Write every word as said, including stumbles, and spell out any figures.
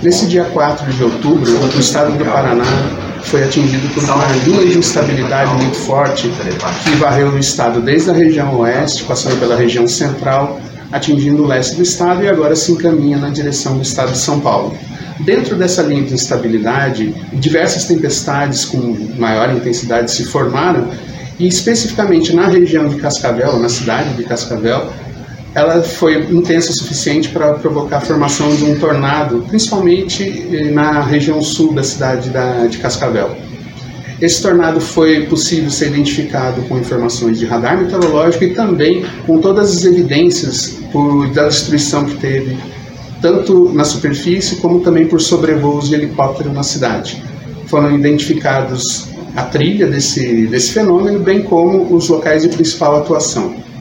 Nesse dia quatro de outubro, o estado do Paraná foi atingido por uma linha de instabilidade muito forte que varreu o estado desde a região oeste, passando pela região central, atingindo o leste do estado e agora se encaminha na direção do estado de São Paulo. Dentro dessa linha de instabilidade, diversas tempestades com maior intensidade se formaram e especificamente na região de Cascavel, na cidade de Cascavel, ela foi intensa o suficiente para provocar a formação de um tornado, principalmente na região sul da cidade de Cascavel. Esse tornado foi possível ser identificado com informações de radar meteorológico e também com todas as evidências por, da destruição que teve, tanto na superfície como também por sobrevoos de helicóptero na cidade. Foram identificados a trilha desse, desse fenômeno, bem como os locais de principal atuação.